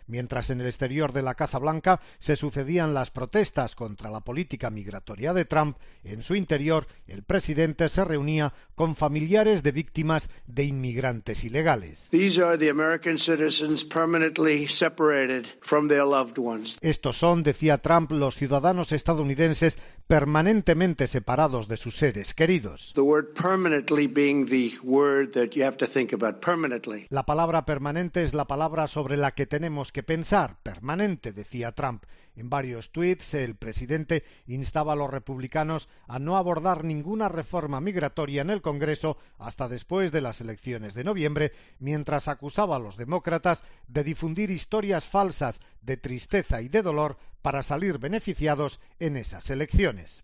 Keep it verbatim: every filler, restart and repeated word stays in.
Mientras en el exterior de la Casa Blanca se sucedían las protestas contra la política migratoria de Trump, en su interior el presidente se reunía con familiares de víctimas de inmigrantes ilegales. These are the American citizens permanently separated from their loved ones. Estos son, decía Trump, los ciudadanos estadounidenses permanentemente separados de sus seres queridos. The word permanently being the word that you have to think about. Permanently. La palabra permanente es la palabra sobre la que tenemos que pensar. Permanente, decía Trump. En varios tuits, el presidente instaba a los republicanos a no abordar ninguna reforma migratoria en el Congreso hasta después de las elecciones de noviembre, mientras acusaba a los demócratas de difundir historias falsas de tristeza y de dolor para salir beneficiados en esas elecciones.